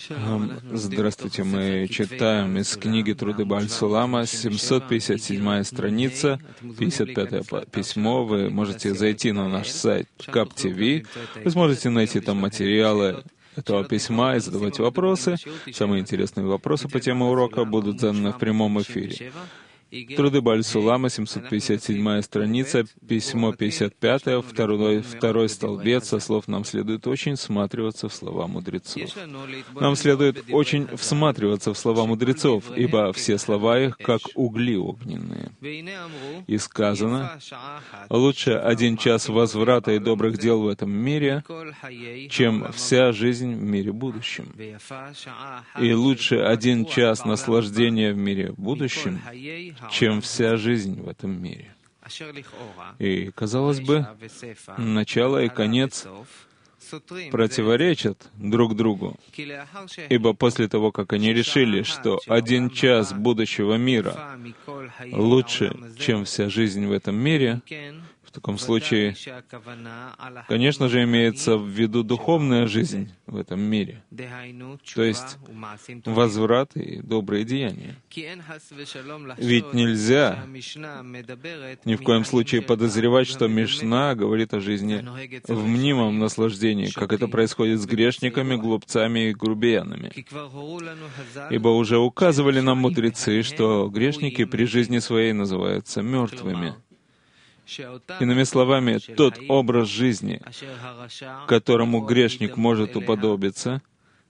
Здравствуйте, мы читаем из книги «Труды Бааль Сулама», 757 страница, 55 письмо. Вы можете зайти на наш сайт KAP.TV, вы сможете найти там материалы этого письма и задавать вопросы. Самые интересные вопросы по теме урока будут заданы в прямом эфире. Труды Бааль Сулама, 757 страница, письмо 55, второй столбец, со слов «Нам следует очень всматриваться в слова мудрецов». Нам следует очень всматриваться в слова мудрецов, ибо все слова их, как угли огненные. И сказано, лучше 1 час возврата и добрых дел в этом мире, чем вся жизнь в мире будущем. И лучше 1 час наслаждения в мире будущем, чем вся жизнь в этом мире. И, казалось бы, начало и конец противоречат друг другу, ибо после того, как они решили, что 1 час будущего мира лучше, чем вся жизнь в этом мире, в таком случае, конечно же, имеется в виду духовная жизнь в этом мире, то есть возврат и добрые деяния. Ведь нельзя ни в коем случае подозревать, что Мишна говорит о жизни в мнимом наслаждении, как это происходит с грешниками, глупцами и грубиянами. Ибо уже указывали нам мудрецы, что грешники при жизни своей называются мертвыми. Иными словами, тот образ жизни, которому грешник может уподобиться,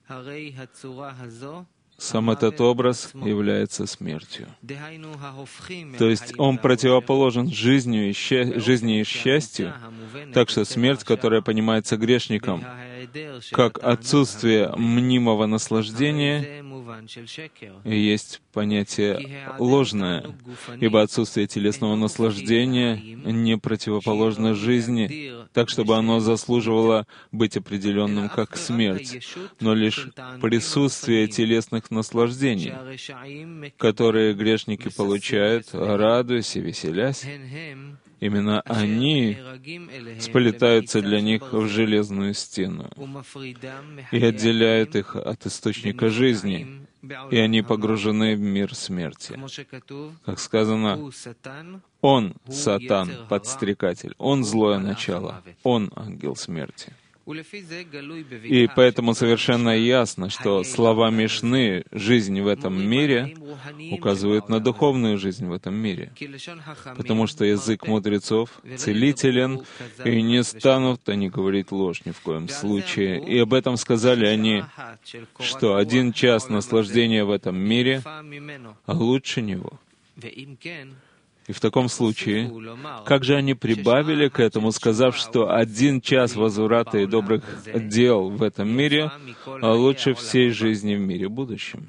сам этот образ является смертью. То есть он противоположен жизни и счастью, так что смерть, которая понимается грешником как отсутствие мнимого наслаждения, есть понятие ложное, ибо отсутствие телесного наслаждения не противоположно жизни, так, чтобы оно заслуживало быть определенным как смерть, но лишь присутствие телесных наслаждений, которые грешники получают, радуясь и веселясь. Именно они сплетаются для них в железную стену и отделяют их от источника жизни, и они погружены в мир смерти. Как сказано, он — Сатан, подстрекатель, он — злое начало, он — ангел смерти. И поэтому совершенно ясно, что слова Мишны «жизнь в этом мире» указывают на духовную жизнь в этом мире, потому что язык мудрецов целителен, и не станут они говорить ложь ни в коем случае. И об этом сказали они, что 1 час наслаждения в этом мире лучше него. И в таком случае, как же они прибавили к этому, сказав, что 1 час возврата и добрых дел в этом мире лучше всей жизни в мире будущем?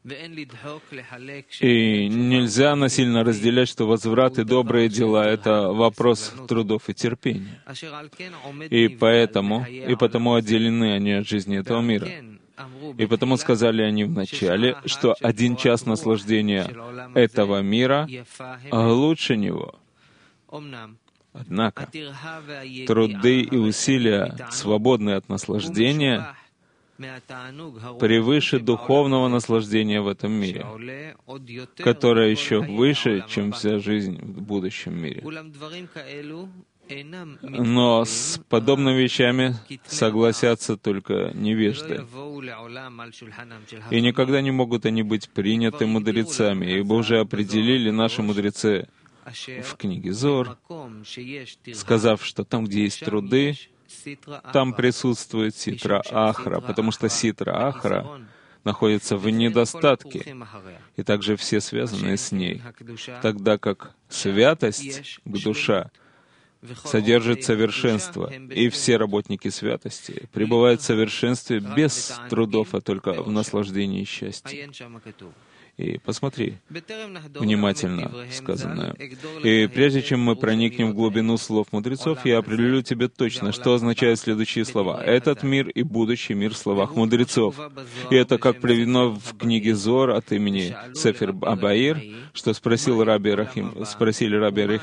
И нельзя насильно разделять, что возврат и добрые дела — это вопрос трудов и терпения. И потому отделены они от жизни этого мира. И потому сказали они вначале, что 1 час наслаждения этого мира лучше него. Однако труды и усилия, свободные от наслаждения, превыше духовного наслаждения в этом мире, которое еще выше, чем вся жизнь в будущем мире. Но с подобными вещами согласятся только невежды. И никогда не могут они быть приняты мудрецами, ибо уже определили наши мудрецы в книге Зор, сказав, что там, где есть труды, там присутствует ситра Ахра, потому что ситра Ахра находится в недостатке, и также все связанные с ней, тогда как святость, душа, содержит совершенство, и все работники святости пребывают в совершенстве без трудов, а только в наслаждении счастья. И посмотри внимательно сказанное. И прежде чем мы проникнем в глубину слов мудрецов, я определю тебе точно, что означают следующие слова. Этот мир и будущий мир в словах мудрецов. И это как приведено в книге Зор от имени Сефер Абаир, что спросили Раби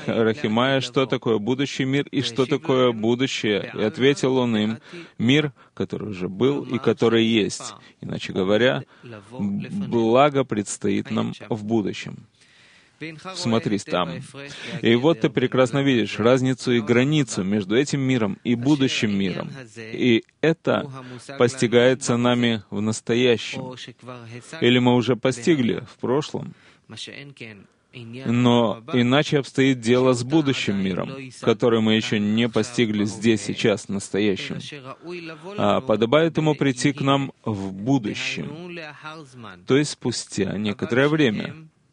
Рахимая, что такое будущий мир и что такое будущее. И ответил он им: мир, который уже был и который есть. Иначе говоря, благо предстоит нам в будущем. Смотрись там. И вот ты прекрасно видишь разницу и границу между этим миром и будущим миром. И это постигается нами в настоящем. Или мы уже постигли в прошлом. Но иначе обстоит дело с будущим миром, который мы еще не постигли здесь, сейчас, в настоящем. А подобает ему прийти к нам в будущем, то есть спустя некоторое время.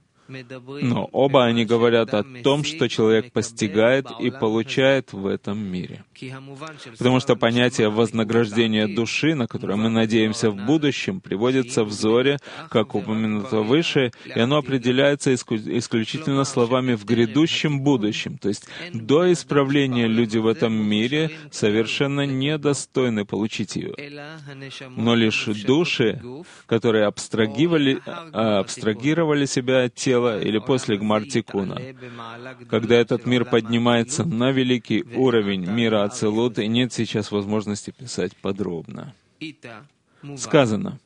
Но оба они говорят о том, что человек постигает и получает в этом мире. Потому что понятие вознаграждения души, на которое мы надеемся в будущем, приводится в Зоре, как упомянуто выше, и оно определяется исключительно словами «в грядущем будущем». То есть до исправления люди в этом мире совершенно недостойны получить ее. Но лишь души, которые абстрагировали себя от тела, или после Гмар-Тикуна, когда этот мир поднимается на великий уровень мира Ацилут, и нет сейчас возможности писать подробно. Сказано,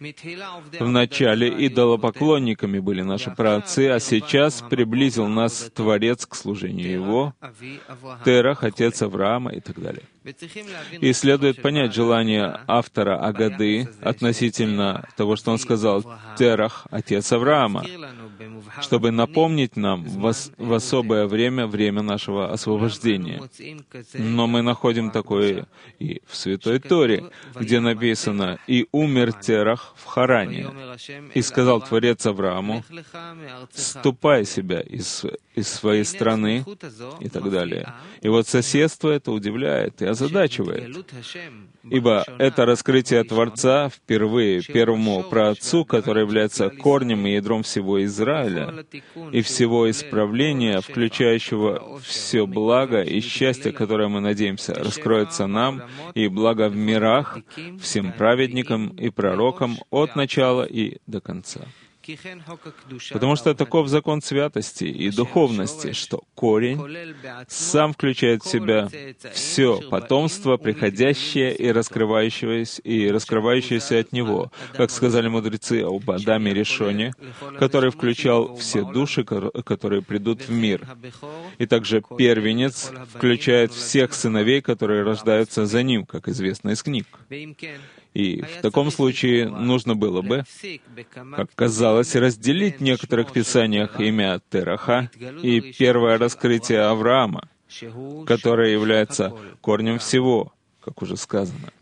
вначале идолопоклонниками были наши праотцы, а сейчас приблизил нас Творец к служению Его, Терах, отец Авраама и так далее. И следует понять желание автора Агады относительно того, что он сказал «Терах, отец Авраама», чтобы напомнить нам в особое время нашего освобождения. Но мы находим такое и в Святой Торе, где написано «И умер Терах в Харане, и сказал Творец Аврааму, ступай себя из своей страны», и так далее. И вот соседство это удивляет и озадачивает. Ибо это раскрытие Творца впервые первому праотцу, который является корнем и ядром всего Израиля и всего исправления, включающего все благо и счастье, которое мы надеемся раскроется нам, и благо в мирах, всем праведникам и пророкам от начала и до конца. Потому что таков закон святости и духовности, что корень сам включает в себя все потомство, приходящее и раскрывающееся от него, как сказали мудрецы об Адаме Ришоне, который включал все души, которые придут в мир. И также первенец включает всех сыновей, которые рождаются за ним, как известно из книг. И в таком случае нужно было бы, как казалось, разделить в некоторых писаниях имя Тераха и первое раскрытие Авраама, которое является корнем всего, как уже сказано.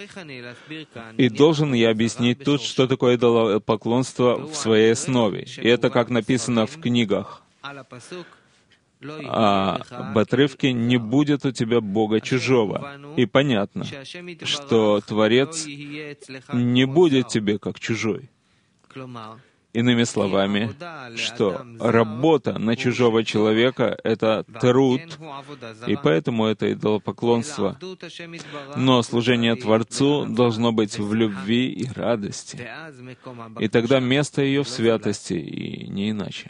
И должен я объяснить тут, что такое идолопоклонство в своей основе. И это как написано в книгах. А в отрывке «не будет у тебя Бога чужого». И понятно, что Творец не будет тебе как чужой. Иными словами, что работа на чужого человека — это труд, и поэтому это идолопоклонство. Но служение Творцу должно быть в любви и радости. И тогда место ее в святости, и не иначе.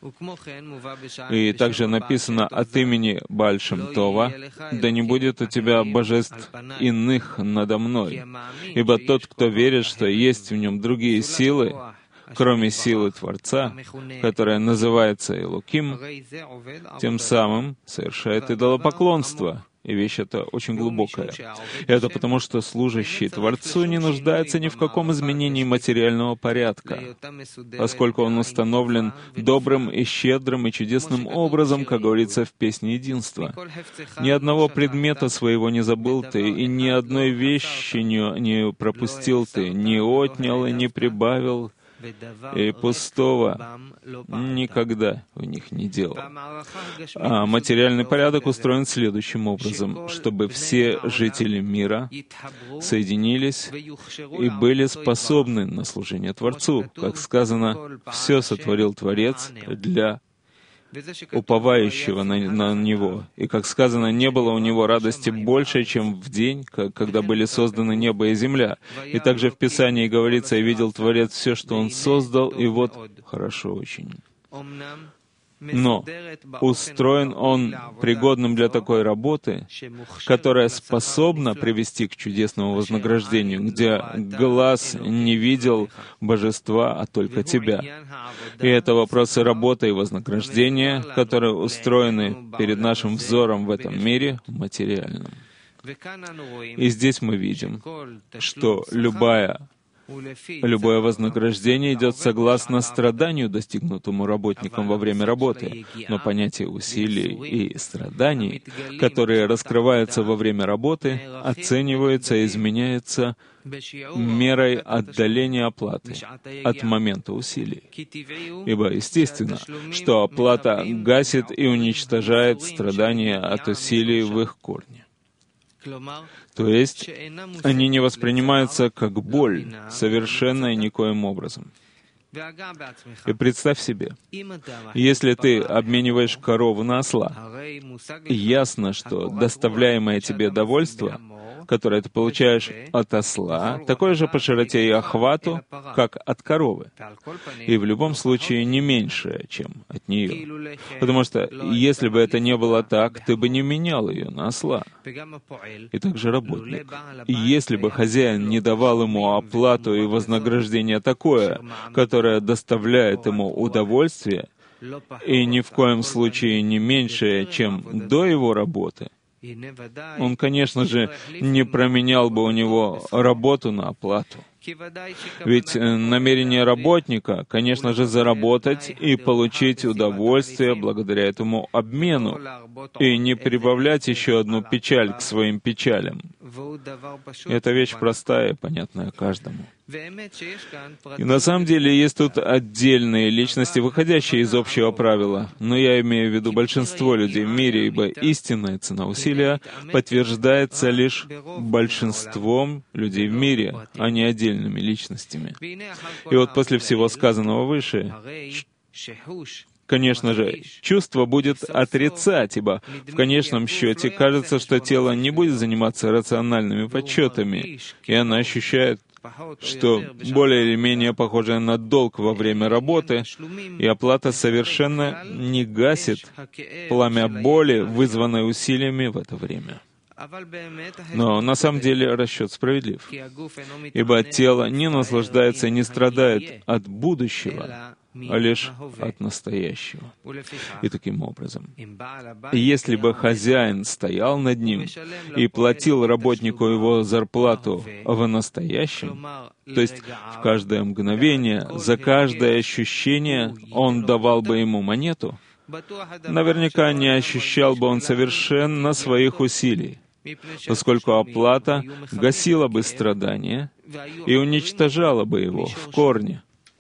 И также написано от имени Бааль Шем Това: «Да не будет у тебя божеств иных надо мной, ибо тот, кто верит, что есть в нем другие силы, кроме силы Творца, которая называется Элоким, тем самым совершает идолопоклонство». И вещь эта очень глубокая. И это потому, что служащий Творцу не нуждается ни в каком изменении материального порядка, поскольку он установлен добрым и щедрым и чудесным образом, как говорится в песне «Единства». Ни одного предмета своего не забыл ты, и ни одной вещи не пропустил ты, не отнял и не прибавил, и пустого никогда в них не делал. А материальный порядок устроен следующим образом: чтобы все жители мира соединились и были способны на служение Творцу. Как сказано, «Все сотворил Творец для уповающего на Него». И, как сказано, не было у Него радости больше, чем в день, когда были созданы небо и земля. И также в Писании говорится: «И видел Творец все, что Он создал, и вот хорошо очень». но устроен он пригодным для такой работы, которая способна привести к чудесному вознаграждению, где глаз не видел божества, а только тебя. И это вопросы работы и вознаграждения, которые устроены перед нашим взором в этом мире материальном. И здесь мы видим, что любое вознаграждение идет согласно страданию, достигнутому работником во время работы. Но понятие усилий и страданий, которые раскрываются во время работы, оцениваются и изменяются мерой отдаления оплаты от момента усилий. Ибо естественно, что оплата гасит и уничтожает страдания от усилий в их корне. То есть они не воспринимаются как боль совершенно и никоим образом. И представь себе, если ты обмениваешь корову на осла, ясно, что доставляемое тебе довольство, которое ты получаешь от осла, такое же по широте и охвату, как от коровы. И в любом случае не меньшее, чем от нее. Потому что если бы это не было так, ты бы не менял ее на осла. И также работник. И если бы хозяин не давал ему оплату и вознаграждение такое, которое доставляет ему удовольствие, и ни в коем случае не меньшее, чем до его работы, он, конечно же, не променял бы у него работу на оплату. Ведь намерение работника, конечно же, заработать и получить удовольствие благодаря этому обмену, и не прибавлять еще одну печаль к своим печалям. Это вещь простая и понятная каждому. И на самом деле есть тут отдельные личности, выходящие из общего правила, но я имею в виду большинство людей в мире, ибо истинная цена усилия подтверждается лишь большинством людей в мире, а не отдельными личностями. И вот после всего сказанного выше, конечно же, чувство будет отрицать, ибо в конечном счете кажется, что тело не будет заниматься рациональными подсчетами, и оно ощущает, что более или менее похожее на долг во время работы, и оплата совершенно не гасит пламя боли, вызванной усилиями в это время. Но на самом деле расчет справедлив, ибо тело не наслаждается и не страдает от будущего, а лишь от настоящего. И таким образом, если бы хозяин стоял над ним и платил работнику его зарплату в настоящем, то есть в каждое мгновение, за каждое ощущение он давал бы ему монету, наверняка не ощущал бы он совершенно своих усилий, поскольку оплата гасила бы страдания и уничтожала бы его в корне.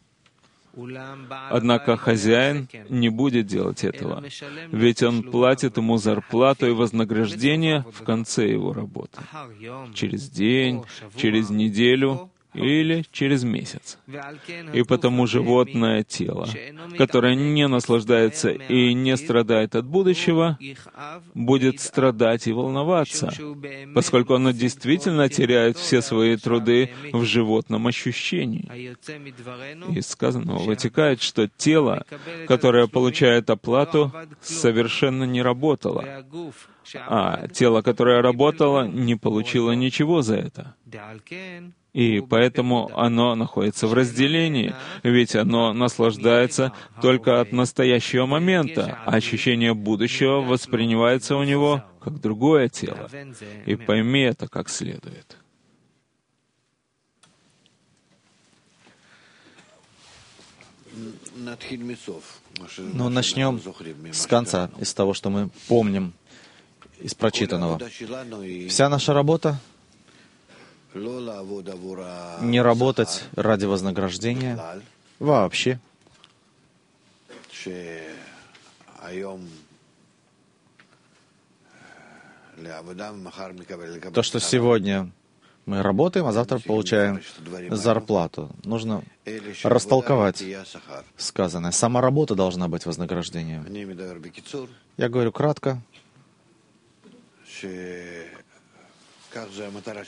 Однако хозяин не будет делать этого, ведь он платит ему зарплату и вознаграждение в конце его работы, через день, через неделю или через месяц. И потому животное тело, которое не наслаждается и не страдает от будущего, будет страдать и волноваться, поскольку оно действительно теряет все свои труды в животном ощущении. Из сказанного вытекает, что тело, которое получает оплату, совершенно не работало, а тело, которое работало, не получило ничего за это. И поэтому оно находится в разделении, ведь оно наслаждается только от настоящего момента, а ощущение будущего воспринимается у него как другое тело. И пойми это как следует. Но начнем с конца, из того, что мы помним из прочитанного. Вся наша работа — не работать ради вознаграждения вообще. То, что сегодня мы работаем, а завтра получаем зарплату. Нужно растолковать сказанное. Сама работа должна быть вознаграждением. Я говорю кратко.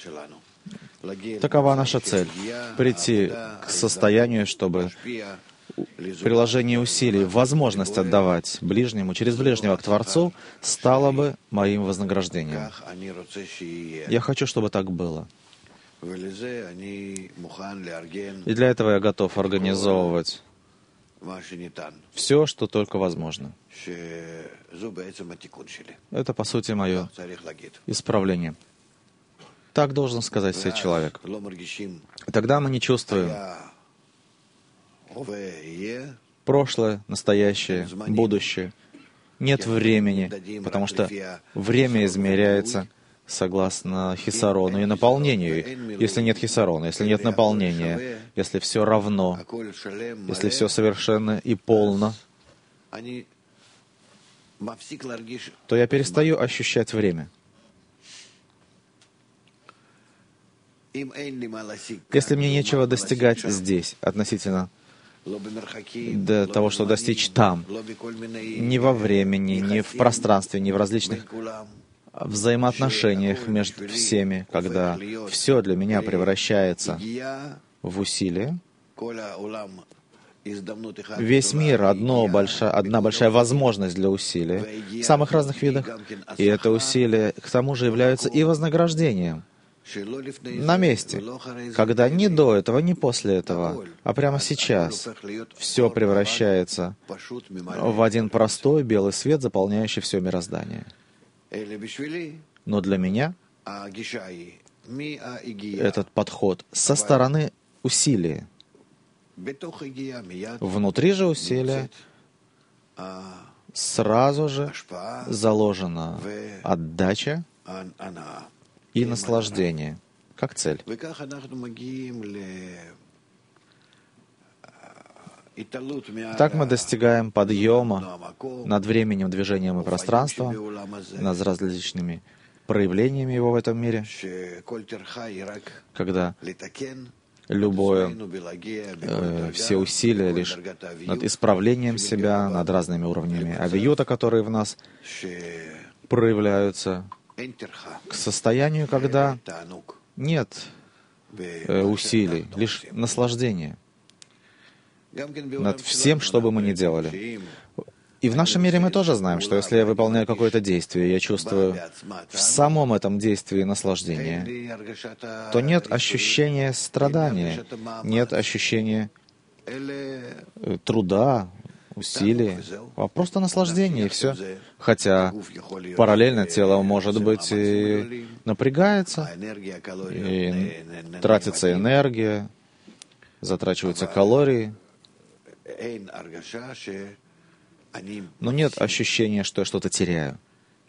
Такова наша цель — прийти к состоянию, чтобы приложение усилий, возможность отдавать ближнему, через ближнего к Творцу, стало бы моим вознаграждением. Я хочу, чтобы так было. И для этого я готов организовывать все, что только возможно. Это, по сути, мое исправление. Так должен сказать себе человек. И тогда мы не чувствуем прошлое, настоящее, будущее. Нет времени, потому что время измеряется согласно хисарону и наполнению. Если нет хисарона, если нет наполнения, если все равно, если все совершенно и полно, то я перестаю ощущать время. Если мне нечего достигать здесь, относительно до того, что достичь там, ни во времени, ни в пространстве, ни в различных взаимоотношениях между всеми, когда все для меня превращается в усилие, весь мир — одна большая возможность для усилия в самых разных видах, и это усилие к тому же является и вознаграждением на месте, когда ни до этого, ни после этого, а прямо сейчас все превращается в один простой белый свет, заполняющий все мироздание. Но для меня этот подход со стороны усилия. Внутри же усилия сразу же заложена отдача и наслаждение, как цель. Так мы достигаем подъема над временем, движением и пространством, над различными проявлениями его в этом мире, когда все усилия лишь над исправлением себя, над разными уровнями авиюта, которые в нас проявляются, к состоянию, когда нет усилий, лишь наслаждение над всем, что бы мы ни делали. И в нашем мире мы тоже знаем, что если я выполняю какое-то действие, я чувствую в самом этом действии наслаждение, то нет ощущения страдания, нет ощущения труда, усилий, а просто наслаждение, и все. Хотя параллельно тело, может быть, и напрягается, и тратится энергия, затрачиваются калории, но нет ощущения, что я что-то теряю.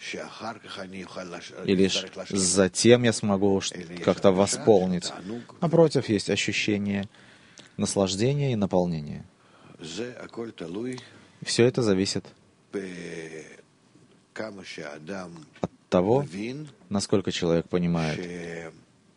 И лишь затем я смогу как-то восполнить. Напротив, есть ощущение наслаждения и наполнения. Все это зависит от того, насколько человек понимает,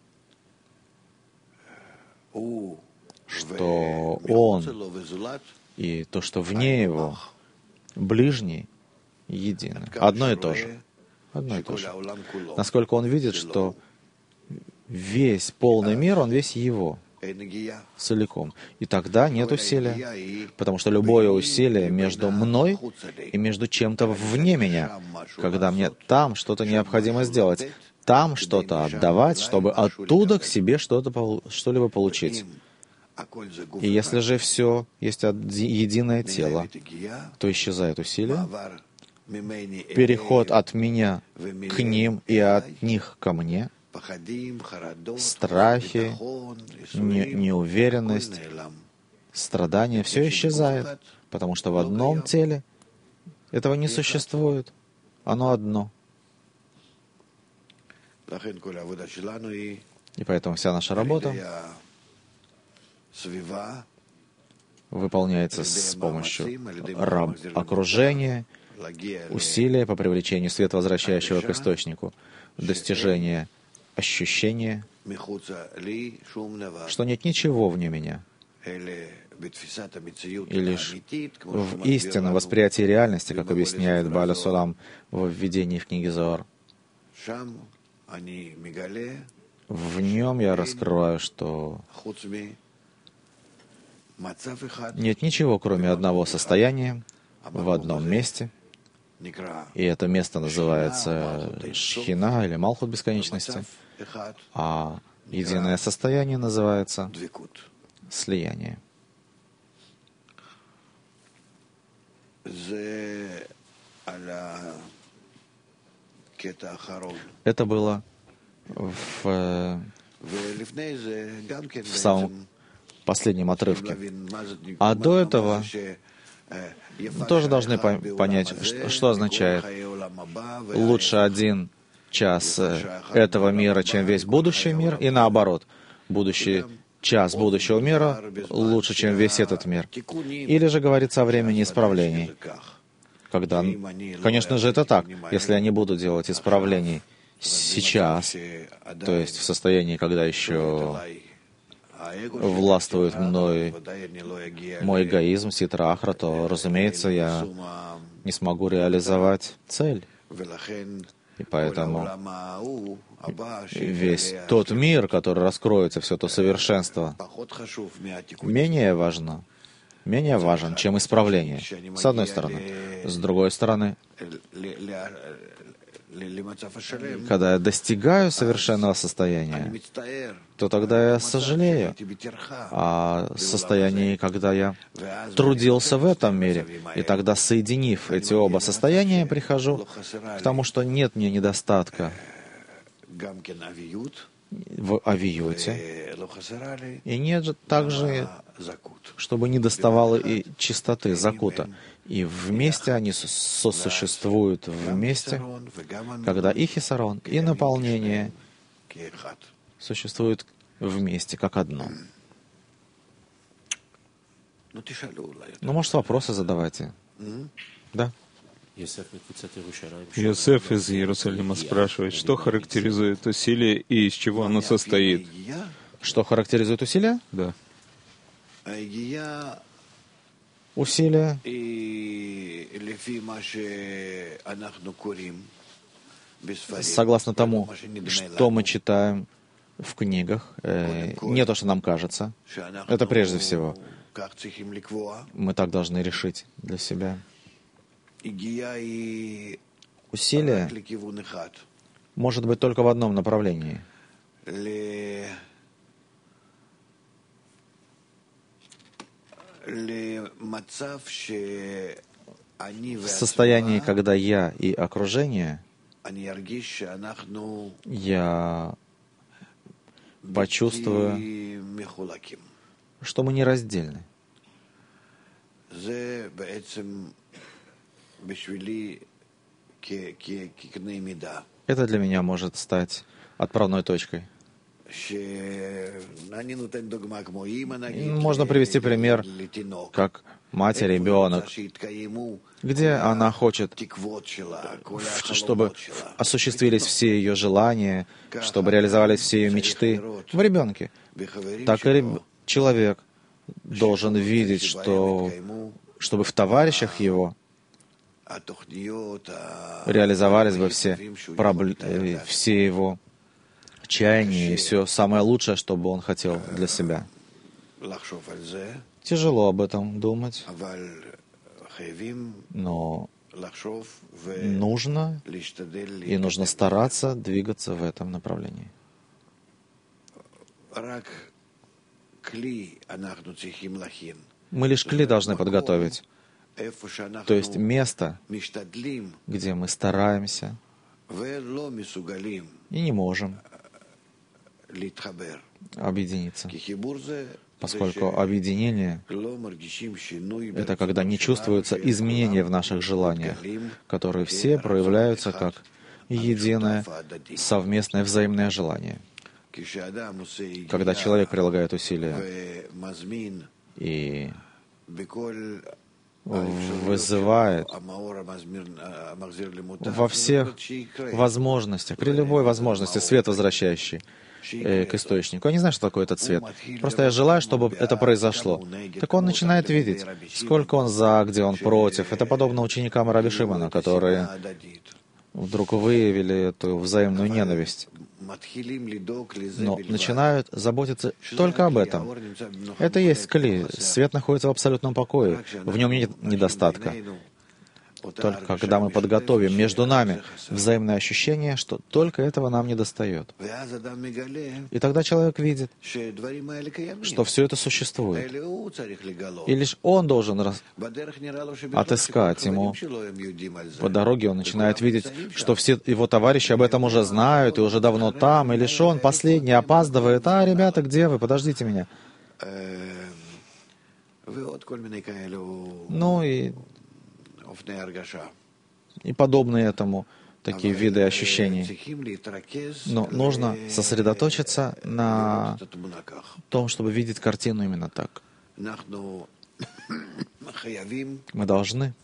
что он и то, что вне его, ближний, едины. Одно и то же. Одно и то же. Насколько он видит, что весь полный мир, он весь его, целиком. И тогда нет усилия, потому что любое усилие между мной и между чем-то вне меня, когда мне там что-то необходимо сделать, там что-то отдавать, чтобы оттуда к себе что-либо получить. И если же все есть единое тело, то исчезает усилие, переход от меня к ним и от них ко мне, страхи, неуверенность, страдания, все исчезает, потому что в одном теле этого не существует, оно одно. И поэтому вся наша работа выполняется с помощью окружения, усилия по привлечению света, возвращающего к источнику, достижения ощущения, что нет ничего вне меня. И лишь в истинном восприятии реальности, как объясняет Бааля Сулам в введении в книге Зоар, в нем я раскрываю, что Нет ничего, кроме одного состояния в одном месте, и это место называется Шхина или Малхут бесконечности, а единое состояние называется слияние. Это было в самом последнем отрывке. А до этого мы тоже должны понять, что означает лучше 1 час этого мира, чем весь будущий мир, и наоборот, будущий час будущего мира лучше, чем весь этот мир. Или же говорится о времени исправлений, когда, конечно же, это так, если я не буду делать исправлений сейчас, то есть в состоянии, когда еще властвует мной мой эгоизм, ситра-ахра, то, разумеется, я не смогу реализовать цель. И поэтому весь тот мир, который раскроется, все то совершенство, менее важен, чем исправление, с одной стороны. С другой стороны, когда я достигаю совершенного состояния, то тогда я сожалею о состоянии, когда я трудился в этом мире. И тогда, соединив эти оба состояния, я прихожу к тому, что нет мне недостатка в авиюте, и нет же также, чтобы не доставало и чистоты, закута. И вместе они сосуществуют вместе, когда и хисарон, и наполнение существуют вместе, как одно. Ну, может, вопросы задавайте. Да? Йосеф из Иерусалима спрашивает, что характеризует усилие и из чего оно состоит? Что характеризует усилие? Да. Усилие, согласно тому, что мы читаем в книгах, не то, что нам кажется, это прежде всего. Мы так должны решить для себя. Усилие может быть только в одном направлении. В состоянии, когда я и окружение, я почувствую, что мы нераздельны. Это для меня может стать отправной точкой. Можно привести пример, как мать и ребенок, где она хочет, чтобы осуществились все ее желания, чтобы реализовались все ее мечты в ребенке. Так и человек должен видеть, чтобы в товарищах его реализовались бы все его чаяния и все самое лучшее, что бы он хотел для себя. Тяжело об этом думать, но нужно стараться двигаться в этом направлении. Мы лишь кли должны подготовить, то есть место, где мы стараемся и не можем объединиться, поскольку объединение — это когда не чувствуются изменения в наших желаниях, которые все проявляются как единое совместное взаимное желание. Когда человек прилагает усилия и вызывает во всех возможностях, при любой возможности свет, возвращающий к источнику. Я не знаю, что такое этот свет. Просто я желаю, чтобы это произошло. Так он начинает видеть, сколько он за, где он против. Это подобно ученикам Раби Шимона, которые вдруг выявили эту взаимную ненависть. но начинают заботиться только об этом. Это и есть кли. Свет находится в абсолютном покое. В нем нет недостатка. Только когда мы подготовим между нами взаимное ощущение, что только этого нам не достает. И тогда человек видит, что все это существует. И лишь он должен отыскать ему. По дороге он начинает видеть, что все его товарищи об этом уже знают и уже давно там, и лишь он последний опаздывает. А, ребята, где вы? Подождите меня. Ну и подобные этому такие виды ощущений. Но нужно сосредоточиться на том, чтобы видеть картину именно так. Мы должны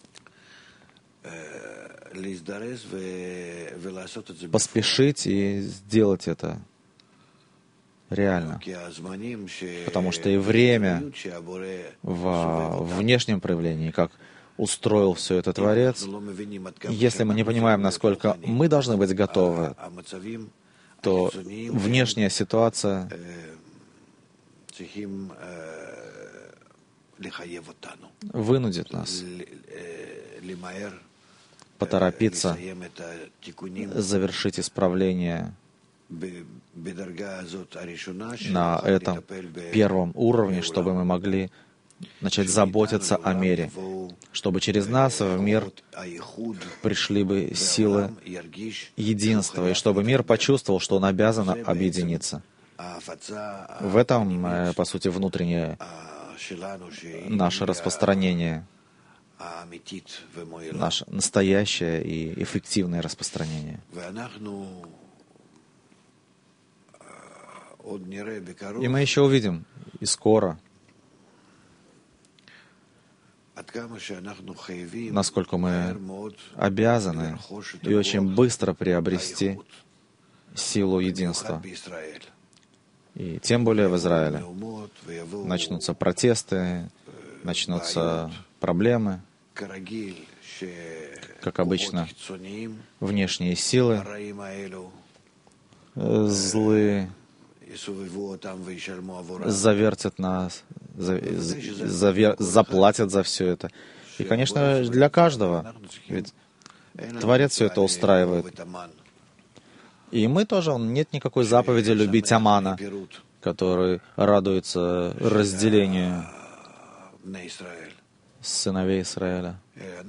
поспешить и сделать это реально. Потому что и время во внешнем проявлении, как устроил все это Творец, если мы не понимаем, насколько мы должны быть готовы, то внешняя ситуация вынудит нас поторопиться, завершить исправление на этом первом уровне, чтобы мы могли начать заботиться о мире, чтобы через нас в мир пришли бы силы единства, и чтобы мир почувствовал, что он обязан объединиться. В этом, по сути, внутреннее наше распространение, наше настоящее и эффективное распространение. И мы еще увидим, и скоро, насколько мы обязаны и очень быстро приобрести силу единства. И тем более в Израиле начнутся протесты, начнутся проблемы, как обычно, внешние силы злые завертят нас, заплатят за все это. И, конечно, для каждого, ведь Творец все это устраивает. И мы тоже, нет никакой заповеди любить Амана, который радуется разделению сыновей Израиля.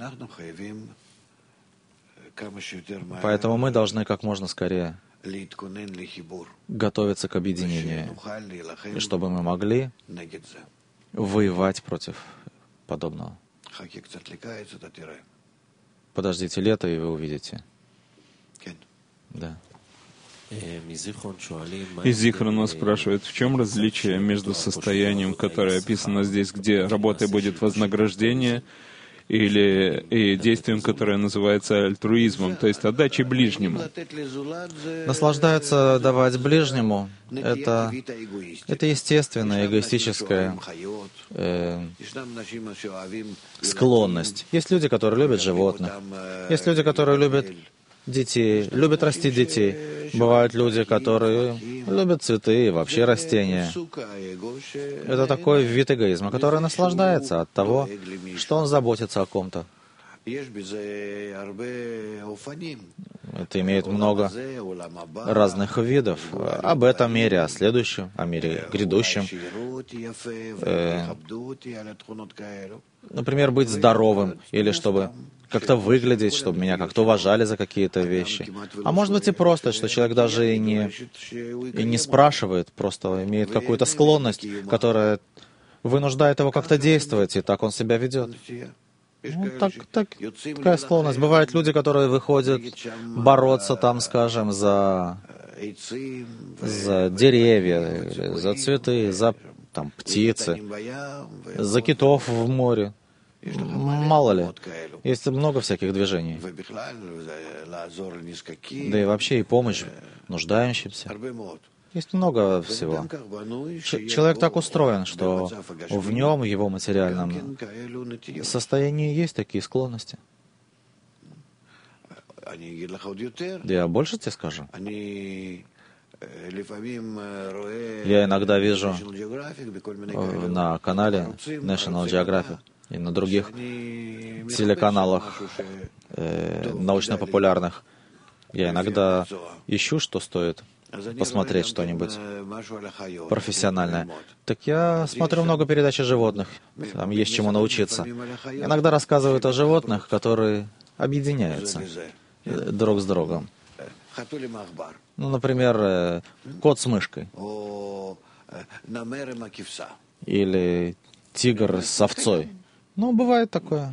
Поэтому мы должны как можно скорее готовиться к объединению, и чтобы мы могли воевать против подобного. Подождите лето, и вы увидите. Да. Из Зихрона спрашивает, в чем различие между состоянием, которое описано здесь, где работой будет вознаграждение, и действием, которое называется альтруизмом, то есть отдачей ближнему. Наслаждаются давать ближнему — это естественная эгоистическая склонность. Есть люди, которые любят животных, есть люди, которые любят детей, любят растить детей. Бывают люди, которые любят цветы и вообще растения. Это такой вид эгоизма, который наслаждается от того, что он заботится о ком-то. Это имеет много разных видов. Об этом мире, о следующем, о мире грядущем. Например, быть здоровым, или чтобы как-то выглядеть, чтобы меня как-то уважали за какие-то вещи. А может быть и просто, что человек даже и не спрашивает, просто имеет какую-то склонность, которая вынуждает его как-то действовать, и так он себя ведет. Ну, такая склонность. Бывают люди, которые выходят бороться там, скажем, за деревья, за цветы, за там, птицы, за китов в море. Мало ли. Есть много всяких движений. Да и вообще и помощь нуждающимся. Есть много всего. Человек так устроен, что в нем, в его материальном состоянии есть такие склонности. Я больше тебе скажу. Я иногда вижу на канале National Geographic и на других телеканалах научно-популярных, я иногда ищу, что стоит посмотреть что-нибудь профессиональное. Так я смотрю много передач о животных, там есть чему научиться. Иногда рассказывают о животных, которые объединяются друг с другом. Ну, например, кот с мышкой. Или тигр с овцой. Ну, бывает такое.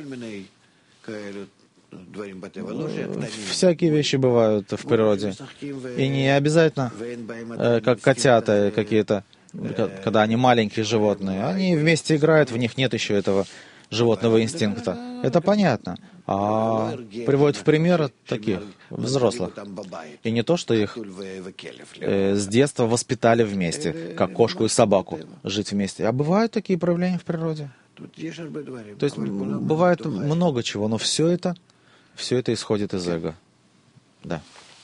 Всякие вещи бывают в природе. И не обязательно, как котята какие-то, когда они маленькие животные. Они вместе играют, в них нет еще этого животного инстинкта. Это понятно. А приводят в пример таких взрослых. И не то, что их с детства воспитали вместе, как кошку и собаку, жить вместе. А бывают такие проявления в природе. То есть бывает много чего, но все это исходит из эго. Да.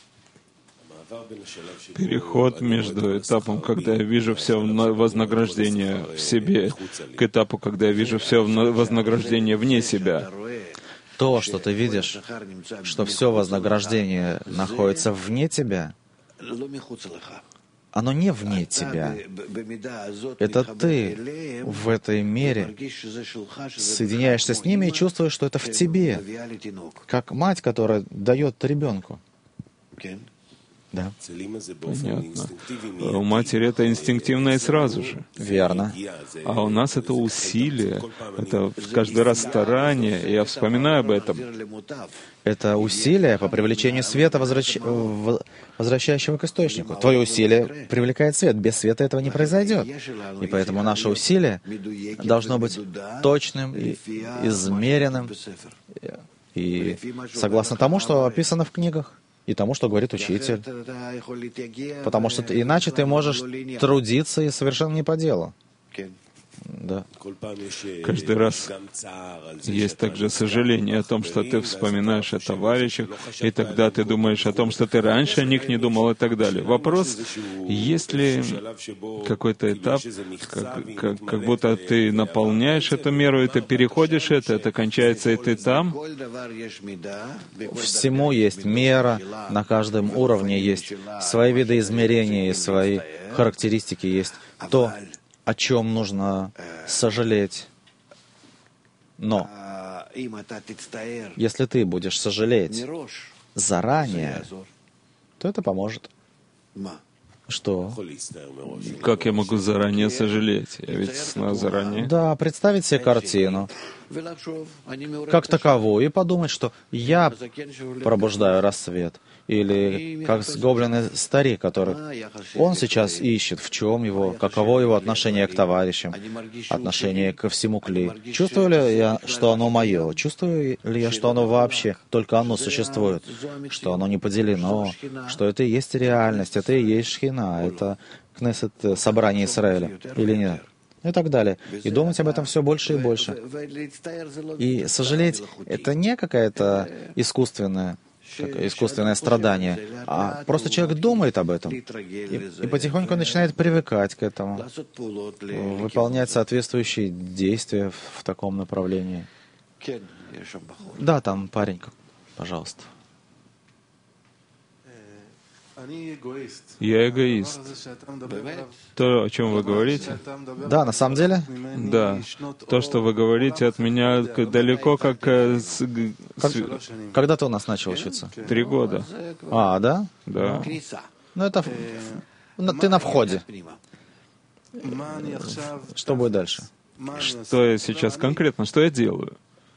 Переход между этапом, когда я вижу все вознаграждение в себе, к этапу, когда я вижу все вознаграждение вне себя. То, что ты видишь, что все вознаграждение находится вне тебя, оно не вне тебя. Это ты в этой мере соединяешься с ними и чувствуешь, что это в тебе, как мать, которая дает ребенку. Да. Понятно. У матери это инстинктивно и сразу же. Верно. А у нас это усилие, это каждый раз старание, и я вспоминаю об этом. Это усилие по привлечению света, возвращающего к источнику. Твое усилие привлекает свет. Без света этого не произойдет. И поэтому наше усилие должно быть точным, и измеренным, и согласно тому, что описано в книгах, и тому, что говорит учитель. Потому что иначе ты можешь трудиться и совершенно не по делу. Да. Каждый раз есть также сожаление о том, что ты вспоминаешь о товарищах, и тогда ты думаешь о том, что ты раньше о них не думал и так далее. Вопрос, есть ли какой-то этап, как будто ты наполняешь эту меру, и ты переходишь это кончается, и ты там? Всему есть мера, на каждом уровне есть свои виды измерения и свои характеристики, есть то, о чем нужно сожалеть. Но если ты будешь сожалеть заранее, то это поможет. Что? Как я могу заранее сожалеть? Я ведь знаю заранее. Да, представить себе картину как таковую и подумать, что я пробуждаю рассвет. Или как гоблинный старик, который... Он сейчас ищет, в чем его, каково его отношение к товарищам, отношение ко всему кли. Чувствую ли я, что оно мое? Чувствую ли я, что оно вообще, только оно существует? Что оно не поделено? Что это и есть реальность, это и есть шхина, это Кнессет, собрание Израиля, или нет? И так далее. И думать об этом все больше и больше. И сожалеть — это не какая-то искусственное страдание, а просто человек думает об этом. И потихоньку начинает привыкать к этому, выполнять соответствующие действия в таком направлении. Да, там парень, пожалуйста. Я эгоист. То, о чем вы говорите? Да, на самом деле? Да. То, что вы говорите, от меня далеко, как... Когда ты у нас начал учиться? 3 года. А, да? Да. Ну, это... Ты на входе. Что будет дальше? Что я сейчас конкретно, что я делаю?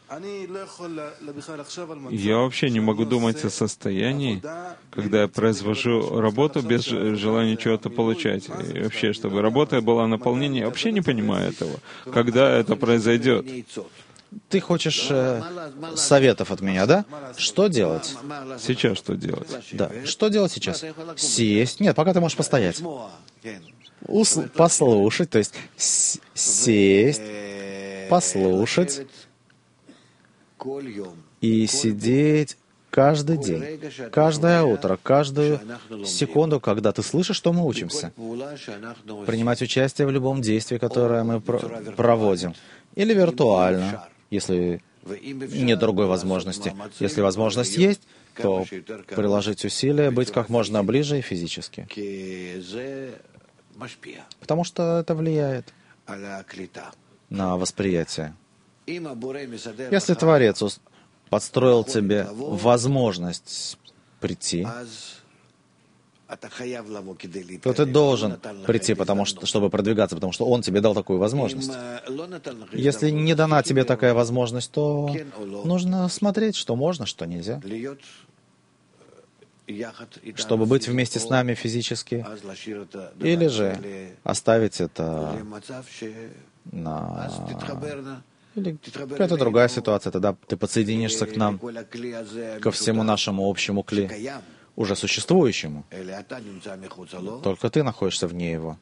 Я вообще не могу думать о состоянии, когда я произвожу работу без желания чего-то получать. И вообще, чтобы работа была наполнением, я вообще не понимаю этого. Когда это произойдет? Ты хочешь советов от меня, да? Что делать? Сейчас что делать? Да. Что делать сейчас? Сесть? Нет, пока ты можешь постоять. Послушать, то есть сесть, послушать и сидеть каждый день, каждое утро, каждую секунду, когда ты слышишь, что мы учимся. Принимать участие в любом действии, которое мы проводим. Или виртуально, если нет другой возможности. Если возможность есть, то приложить усилия, быть как можно ближе и физически. Потому что это влияет на восприятие. Если Творец подстроил тебе возможность прийти, то ты должен прийти, чтобы продвигаться, потому что Он тебе дал такую возможность. Если не дана тебе такая возможность, то нужно смотреть, что можно, что нельзя. Чтобы быть вместе с нами физически, или же оставить это на... Или какая-то другая ситуация, тогда ты подсоединишься к нам, ко всему нашему общему кли, уже существующему. Только ты находишься вне его.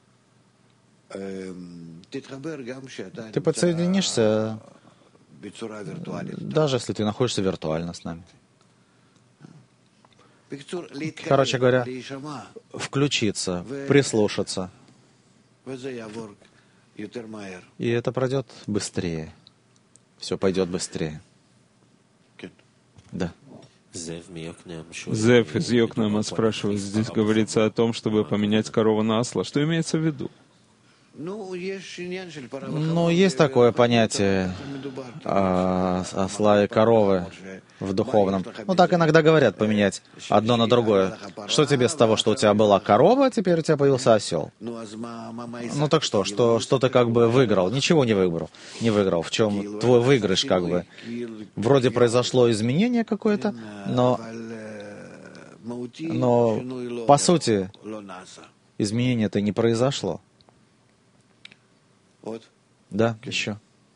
Ты подсоединишься, даже если ты находишься виртуально с нами. Короче говоря, включиться, прислушаться. И это пройдет быстрее. Все пойдет быстрее. Да. Зев из Йокнама спрашивает, здесь говорится о том, чтобы поменять корову на осла. Что имеется в виду? Ну, есть такое понятие осла и коровы в духовном. Ну, так иногда говорят, поменять одно на другое. Что тебе с того, что у тебя была корова, а теперь у тебя появился осел? Ну так что ты как бы выиграл? Ничего не выиграл. В чем твой выигрыш как бы? Вроде произошло изменение какое-то, но по сути изменение-то не произошло. Да, еще.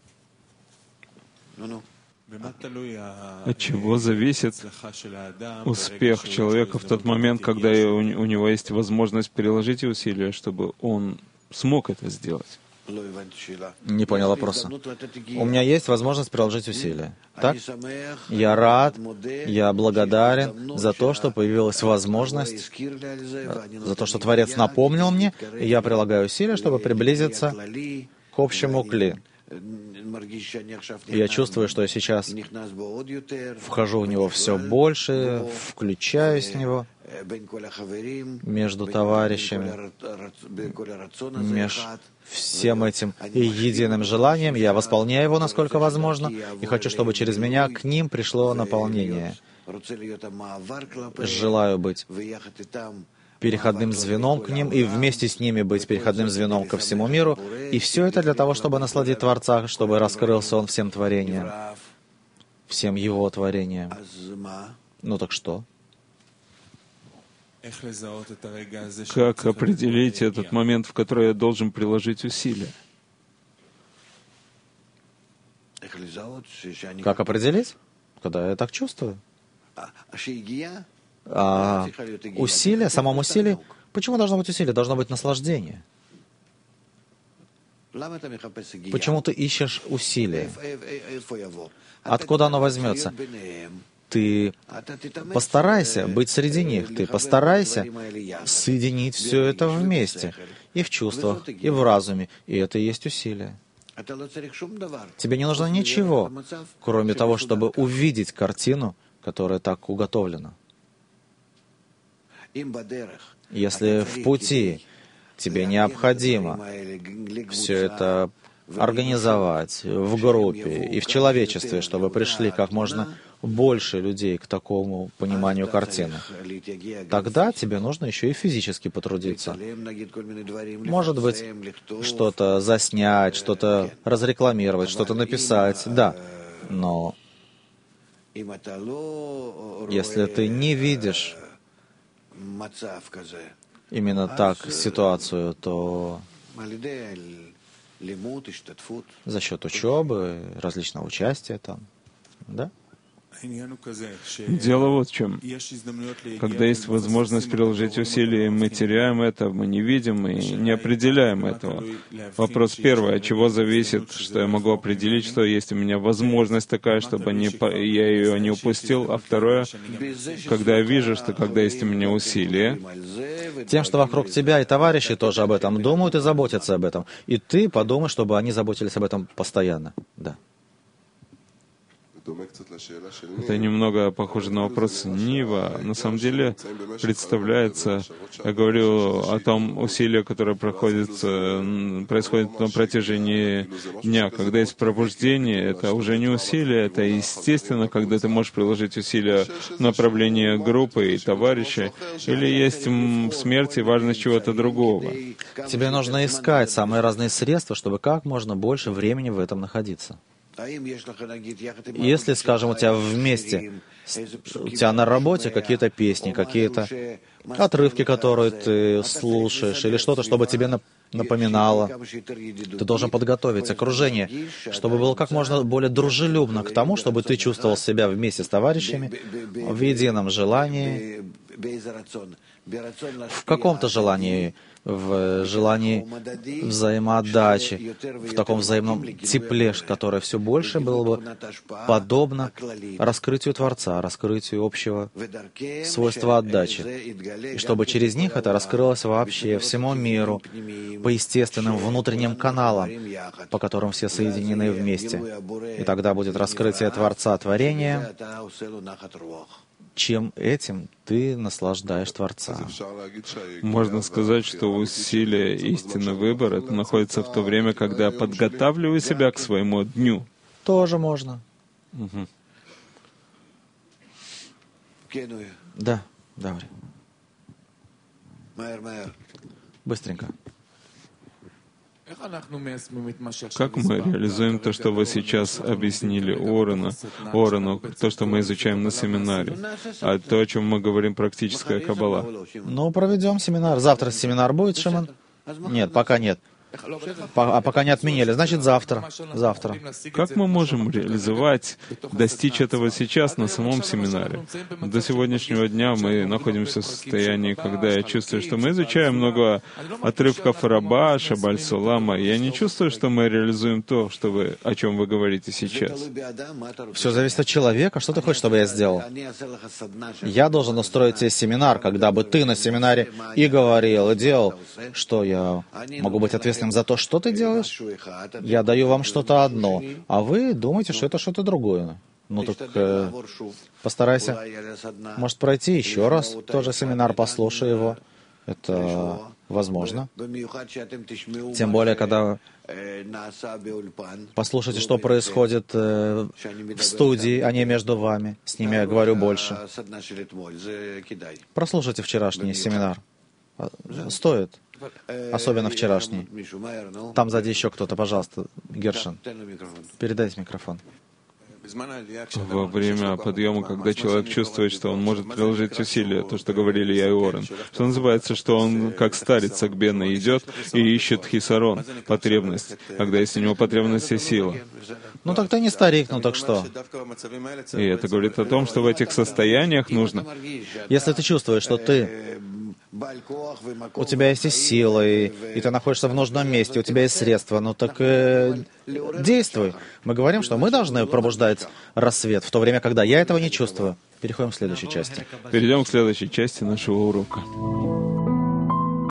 От чего зависит успех человека в тот момент, когда у него есть возможность приложить усилия, чтобы он смог это сделать? Не понял вопроса. У меня есть возможность приложить усилия. Так? Я рад, я благодарен за то, что появилась возможность, за то, что Творец напомнил мне, и я прилагаю усилия, чтобы приблизиться к общему кли. Я чувствую, что я сейчас вхожу в него все больше, включаюсь в него между товарищами, между всем этим и единым желанием. Я восполняю его, насколько возможно, и хочу, чтобы через меня к ним пришло наполнение. Желаю быть переходным звеном к ним, и вместе с ними быть переходным звеном ко всему миру. И все это для того, чтобы насладить Творца, чтобы раскрылся Он всем творением, всем Его творением. Ну так что? Как определить этот момент, в который я должен приложить усилия? Как определить? Когда я так чувствую. Усилие, самом усилии. Почему должно быть усилие? Должно быть наслаждение. Почему ты ищешь усилие? Откуда оно возьмется? Ты постарайся быть среди них, ты постарайся соединить все это вместе, и в чувствах, и в разуме, и это и есть усилие. Тебе не нужно ничего, кроме того, чтобы увидеть картину, которая так уготовлена. Если в пути тебе необходимо все это организовать в группе и в человечестве, чтобы пришли как можно больше людей к такому пониманию картины, тогда тебе нужно еще и физически потрудиться. Может быть, что-то заснять, что-то разрекламировать, что-то написать, да. Но если ты не видишь именно так ситуацию, то за счет учебы, различного участия там, да? Дело вот в чем. Когда есть возможность приложить усилия, мы теряем это, мы не видим и не определяем этого. Вопрос первый: от чего зависит, что я могу определить, что есть у меня возможность такая, чтобы я ее не упустил? А второе: когда я вижу, что когда есть у меня усилия, тем, что вокруг тебя и товарищи тоже об этом думают и заботятся об этом. И ты подумай, чтобы они заботились об этом постоянно. Да. Это немного похоже на вопрос Нива. На самом деле, представляется, я говорю о том усилии, которое происходит на протяжении дня. Когда есть пробуждение, это уже не усилие, это естественно, когда ты можешь приложить усилия в направлении группы и товарища, или есть в смерти важность чего-то другого. Тебе нужно искать самые разные средства, чтобы как можно больше времени в этом находиться. Если, скажем, у тебя вместе, у тебя на работе какие-то песни, какие-то отрывки, которые ты слушаешь, или что-то, чтобы тебе напоминало, ты должен подготовить окружение, чтобы было как можно более дружелюбно к тому, чтобы ты чувствовал себя вместе с товарищами в едином желании, в каком-то желании, в желании взаимоотдачи, в таком взаимном тепле, которое все больше было бы подобно раскрытию Творца, раскрытию общего свойства отдачи. И чтобы через них это раскрылось вообще всему миру, по естественным внутренним каналам, по которым все соединены вместе. И тогда будет раскрытие Творца творения, чем этим ты наслаждаешь Творца. Можно сказать, что усилие истинный выбор это находится в то время, когда я подготавливаю себя к своему дню. Тоже можно. Угу. Да, давай. Быстренько. Как мы реализуем то, что вы сейчас объяснили Орану, то, что мы изучаем на семинаре, а то, о чем мы говорим, практическая каббала? Ну, проведем семинар. Завтра семинар будет, Шимон? Нет, пока нет. А пока не отменили, значит завтра. Как мы можем реализовать, достичь этого сейчас на самом семинаре? До сегодняшнего дня мы находимся в состоянии, когда я чувствую, что мы изучаем много отрывков Раба, Шабаль Сулама. Я не чувствую, что мы реализуем то, о чем вы говорите сейчас. Все зависит от человека. Что ты хочешь, чтобы я сделал? Я должен устроить тебе семинар, когда бы ты на семинаре и говорил, и делал, что я могу быть ответственным за то, что ты делаешь. Я даю вам что-то одно, а вы думаете, что это что-то другое. Ну так постарайся, может, пройти еще раз тоже семинар, послушай его. Это возможно. Тем более, когда послушайте, что происходит в студии, а не между вами. С ними я говорю больше. Прослушайте вчерашний семинар. Стоит. Особенно вчерашний. Там сзади еще кто-то, пожалуйста, Гершин. Передайте микрофон. Во время подъема, когда человек чувствует, что он может приложить усилия, то, что говорили я и Орен, что называется, что он как старец сагбенно идет и ищет хисарон, потребность, когда есть у него потребность и сила. Ну так ты не старик, ну так что? И это говорит о том, что в этих состояниях нужно... Если ты чувствуешь, что у тебя есть и сила, и ты находишься в нужном месте, у тебя есть средства, ну так действуй. Мы говорим, что мы должны пробуждать рассвет, в то время, когда я этого не чувствую. Переходим к следующей части. Перейдем к следующей части нашего урока.